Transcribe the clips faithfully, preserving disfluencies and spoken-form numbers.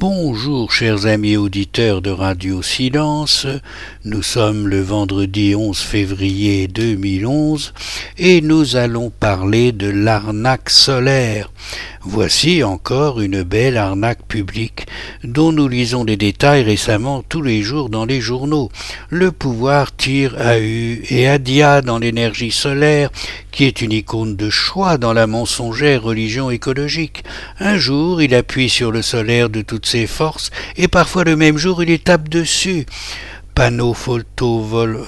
Bonjour chers amis auditeurs de Radio Silence, nous sommes le vendredi onze février deux mille onze et nous allons parler de l'arnaque solaire. Voici encore une belle arnaque publique dont nous lisons les détails récemment tous les jours dans les journaux. Le pouvoir tire à U et à Dia dans l'énergie solaire qui est une icône de choix dans la mensongère religion écologique. Un jour il appuie sur le solaire de toutes ses forces et parfois le même jour il y tape dessus. Panneaux photovol-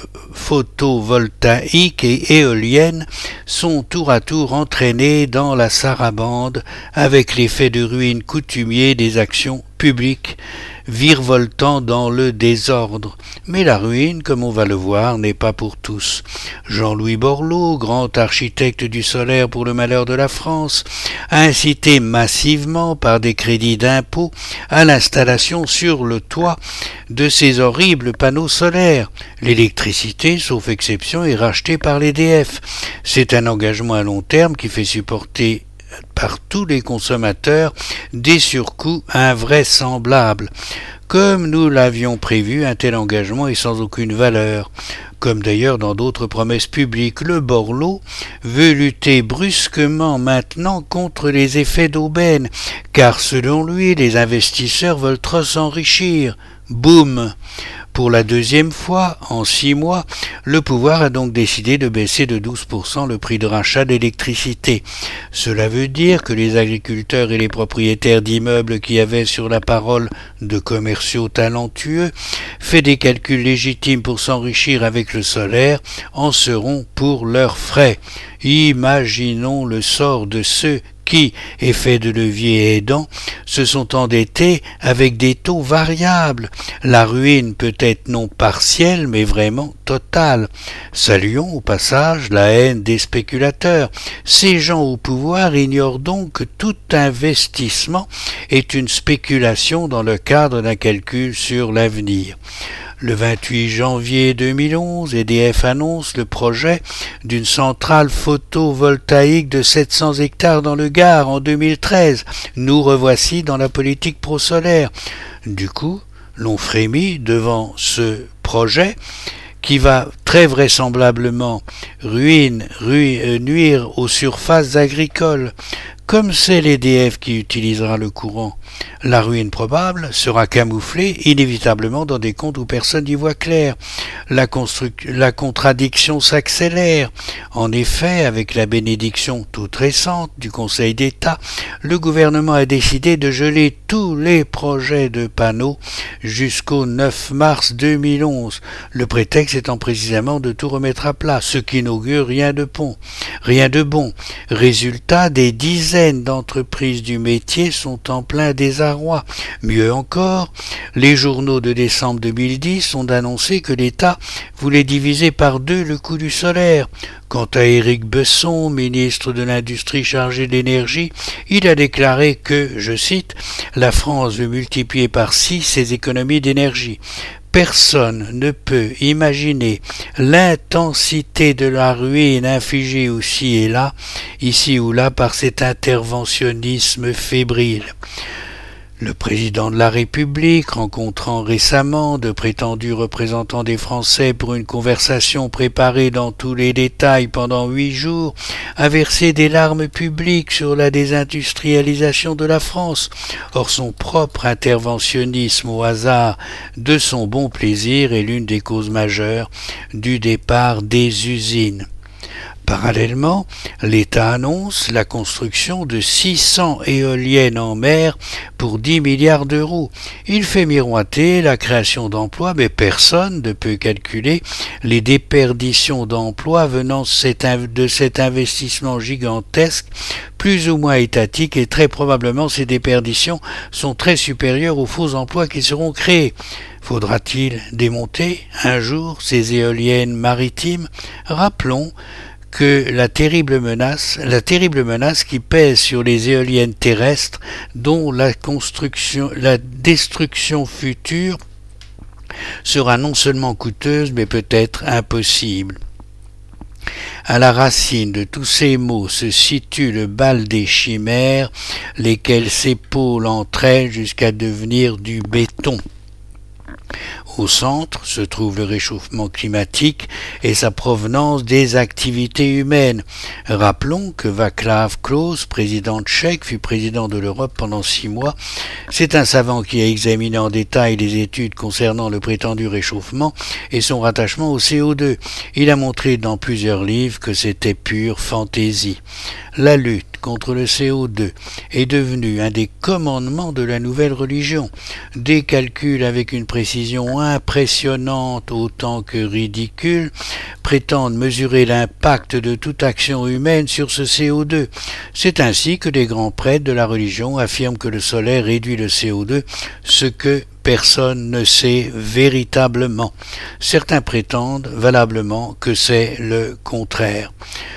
photovoltaïques et éoliennes sont tour à tour entraînés dans la sarabande avec l'effet de ruine coutumier des actions publiques virevoltant dans le désordre. Mais la ruine, comme on va le voir, n'est pas pour tous. Jean-Louis Borloo, grand architecte du solaire pour le malheur de la France, a incité massivement par des crédits d'impôt à l'installation sur le toit de ces horribles panneaux solaires. L'électricité, sauf exception, est rachetée par l'E D F. C'est un engagement à long terme qui fait supporter par tous les consommateurs des surcoûts invraisemblables. Comme nous l'avions prévu, un tel engagement est sans aucune valeur. Comme d'ailleurs dans d'autres promesses publiques, le Borloo veut lutter brusquement maintenant contre les effets d'aubaine, car selon lui, les investisseurs veulent trop s'enrichir. Boum! Pour la deuxième fois, en six mois, le pouvoir a donc décidé de baisser de douze pour cent le prix de rachat d'électricité. Cela veut dire que les agriculteurs et les propriétaires d'immeubles qui avaient sur la parole de commerciaux talentueux fait des calculs légitimes pour s'enrichir avec le solaire en seront pour leurs frais. Imaginons le sort de ceux qui, effet de levier aidant, se sont endettés avec des taux variables. La ruine peut être non partielle, mais vraiment totale. Saluons au passage la haine des spéculateurs. Ces gens au pouvoir ignorent donc que tout investissement est une spéculation dans le cadre d'un calcul sur l'avenir. Le vingt-huit janvier deux mille onze, E D F annonce le projet d'une centrale photovoltaïque de sept cents hectares dans le Gard en deux mille treize. Nous revoici dans la politique pro-solaire. Du coup, l'on frémit devant ce projet qui va très vraisemblablement ruine, ruine, nuire aux surfaces agricoles. Comme c'est l'E D F qui utilisera le courant, la ruine probable sera camouflée inévitablement dans des comptes où personne n'y voit clair. La, construc- la contradiction s'accélère. En effet, avec la bénédiction toute récente du Conseil d'État, le gouvernement a décidé de geler tous les projets de panneaux jusqu'au neuf mars deux mille onze, le prétexte étant précisément de tout remettre à plat, ce qui n'augure rien de bon. Rien de bon. Résultat, des dizaines d'entreprises du métier sont en plein désarroi. Mieux encore, les journaux de décembre deux mille dix ont annoncé que l'État voulait diviser par deux le coût du solaire. Quant à Éric Besson, ministre de l'Industrie chargé de l'énergie, il a déclaré que, je cite, « La France veut multiplier par six ses économies d'énergie ». Personne ne peut imaginer l'intensité de la ruine infligée aussi et là, ici ou là, par cet interventionnisme fébrile. Le président de la République, rencontrant récemment de prétendus représentants des Français pour une conversation préparée dans tous les détails pendant huit jours, a versé des larmes publiques sur la désindustrialisation de la France. Or son propre interventionnisme au hasard de son bon plaisir est l'une des causes majeures du départ des usines. Parallèlement, l'État annonce la construction de six cents éoliennes en mer pour dix milliards d'euros. Il fait miroiter la création d'emplois, mais personne ne peut calculer les déperditions d'emplois venant de cet investissement gigantesque, plus ou moins étatique, et très probablement ces déperditions sont très supérieures aux faux emplois qui seront créés. Faudra-t-il démonter un jour ces éoliennes maritimes ? Rappelons que la terrible menace, la terrible menace qui pèse sur les éoliennes terrestres, dont la construction, la destruction future sera non seulement coûteuse, mais peut-être impossible. À la racine de tous ces maux se situe le bal des chimères, lesquelles s'épaulent entre elles jusqu'à devenir du béton. Au centre se trouve le réchauffement climatique et sa provenance des activités humaines. Rappelons que Václav Klaus, président tchèque, fut président de l'Europe pendant six mois. C'est un savant qui a examiné en détail les études concernant le prétendu réchauffement et son rattachement au C O deux. Il a montré dans plusieurs livres que c'était pure fantaisie. La lutte contre le C O deux est devenue un des commandements de la nouvelle religion. Des calculs avec une précision impressionnante autant que ridicule prétendent mesurer l'impact de toute action humaine sur ce C O deux. C'est ainsi que les grands prêtres de la religion affirment que le soleil réduit le C O deux, ce que personne ne sait véritablement. Certains prétendent valablement que c'est le contraire.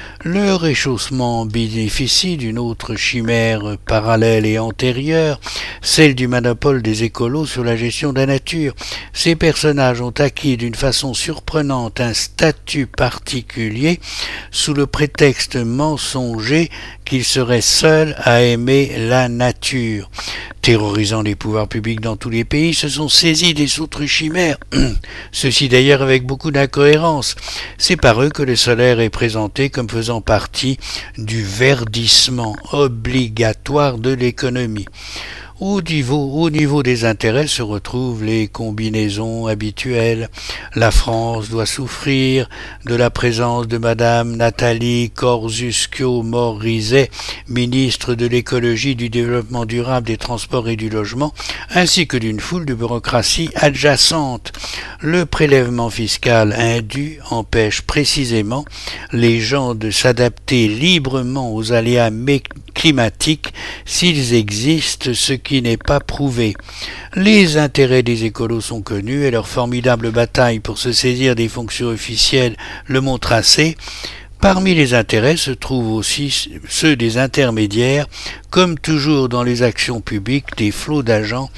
Le réchauffement bénéficie d'une autre chimère parallèle et antérieure, celle du monopole des écolos sur la gestion de la nature. Ces personnages ont acquis d'une façon surprenante un statut particulier sous le prétexte mensonger qu'ils seraient seuls à aimer la nature. Terrorisant les pouvoirs publics dans tous les pays, se sont saisis des autres chimères, ceci d'ailleurs avec beaucoup d'incohérence. C'est par eux que le solaire est présenté comme faisant partie du verdissement obligatoire de l'économie. Au niveau, au niveau des intérêts se retrouvent les combinaisons habituelles. La France doit souffrir de la présence de Madame Nathalie Kosciusko-Morizet, ministre de l'écologie, du développement durable, des transports et du logement, ainsi que d'une foule de bureaucraties adjacentes. Le prélèvement fiscal indu empêche précisément les gens de s'adapter librement aux aléas climatiques s'ils existent, ce qui n'est pas prouvé. Les intérêts des écolos sont connus et leur formidable bataille pour se saisir des fonctions officielles le montre assez. Parmi les intérêts se trouvent aussi ceux des intermédiaires. Comme toujours dans les actions publiques, des flots d'argent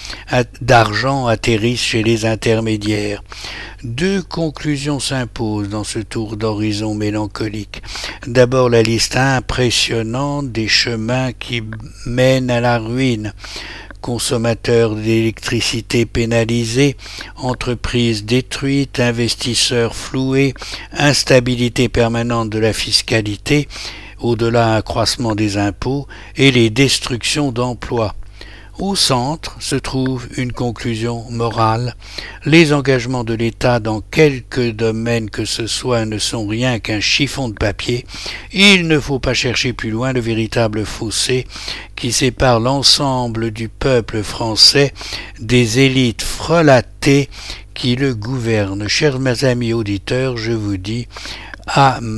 atterrissent chez les intermédiaires. Deux conclusions s'imposent dans ce tour d'horizon mélancolique. D'abord, la liste impressionnante des chemins qui mènent à la ruine. Consommateurs d'électricité pénalisés, entreprises détruites, investisseurs floués, instabilité permanente de la fiscalité, au-delà accroissement des impôts et les destructions d'emplois. Au centre se trouve une conclusion morale. Les engagements de l'État dans quelque domaine que ce soit ne sont rien qu'un chiffon de papier. Il ne faut pas chercher plus loin le véritable fossé qui sépare l'ensemble du peuple français des élites frelatées qui le gouvernent. Chers mes amis auditeurs, je vous dis à